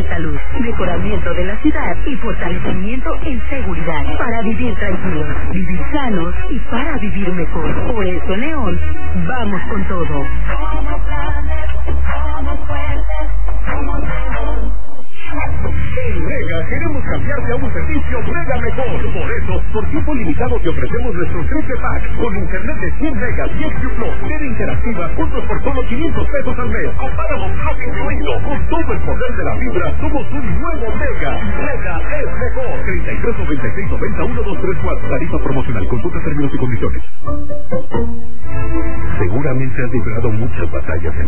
salud, mejoramiento de la ciudad y fortalecimiento en seguridad. Para vivir tranquilos, vivir sanos y para vivir mejor. Por eso, León, vamos con todo. Somos grandes, somos fuertes, somos León. En Mega queremos cambiarte a un servicio Mega mejor. Por eso, por tiempo limitado te ofrecemos nuestro triple pack con internet de 100 megas y XQ Plus, red interactiva, juntos por solo 500 pesos al mes. Comparamos Plus incluido. Con todo el poder de la fibra, somos un nuevo Mega. Mega es mejor. 33 96 90 1234. Tarifa promocional. Consulta términos y condiciones. Seguramente has librado muchas batallas en